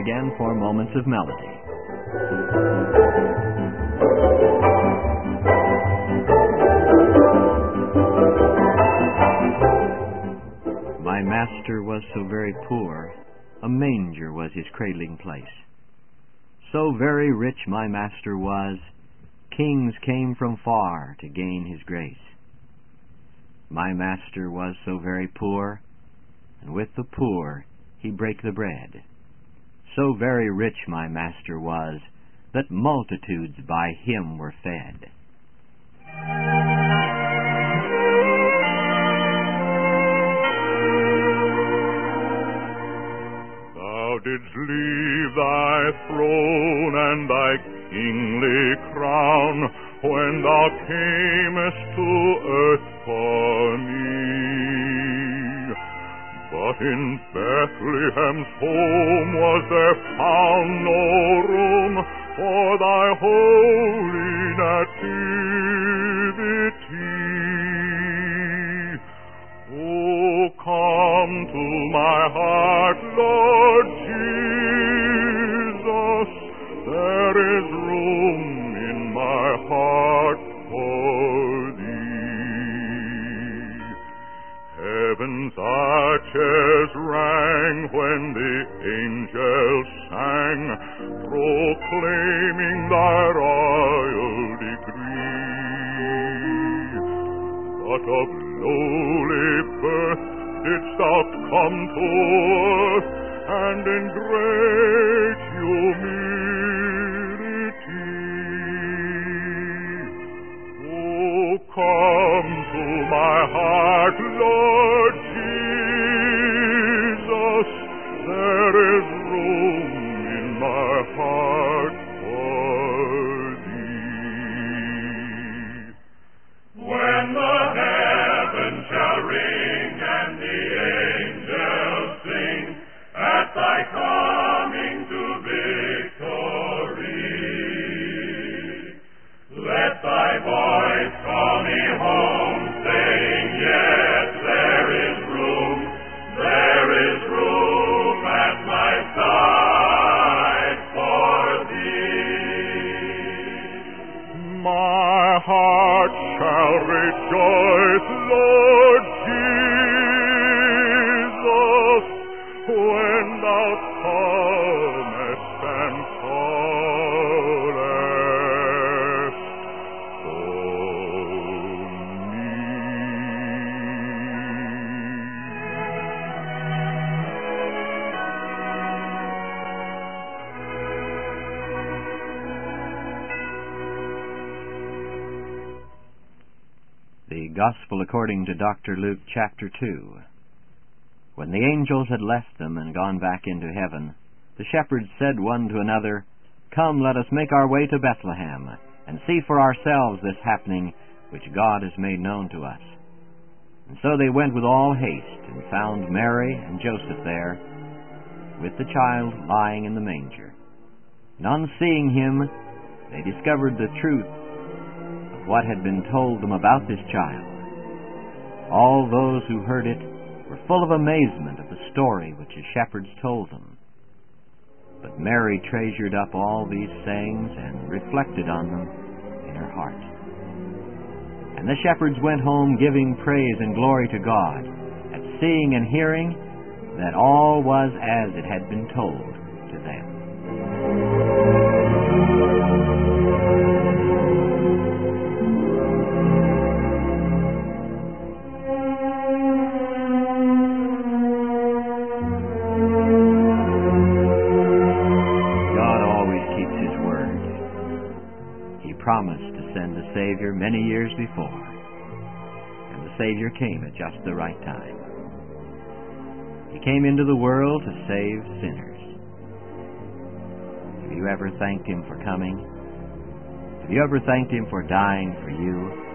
again for Moments of Melody. My master was so very poor, a manger was his cradling place. So very rich my master was, kings came from far to gain his grace. My master was so very poor, and with the poor he brake the bread. So very rich my master was, that multitudes by him were fed. Thou didst leave thy throne and thy kingly crown, when thou camest to earth for me. But in Bethlehem's home was there found no room for thy holy nativity. Oh, come to my heart, Lord Jesus, there is room in my heart for thee. Heaven's arches rang when the angels sang, proclaiming thy royal decree. But of lowly birth didst thou come to earth, and in great humility. Oh, come to my heart, Lord Jesus, there is room in my heart for thee. When the heavens shall ring and the angels sing at thy coming to victory, let thy voice call me home, saying, yes, there is room at my side for thee. My heart shall rejoice, Lord Jesus, when thou comest and callest on me. The Gospel according to Dr. Luke, chapter 2. When the angels had left them and gone back into heaven, the shepherds said one to another, Come, let us make our way to Bethlehem, and see for ourselves this happening which God has made known to us. And so they went with all haste, and found Mary and Joseph there, with the child lying in the manger. And on seeing him, they discovered the truth of what had been told them about this child. All those who heard it were full of amazement at the story which the shepherds told them. But Mary treasured up all these sayings and reflected on them in her heart. And the shepherds went home giving praise and glory to God, at seeing and hearing that all was as it had been told to them. Promised to send a Savior many years before, and the Savior came at just the right time. He came into the world to save sinners. Have you ever thanked Him for coming? Have you ever thanked Him for dying for you?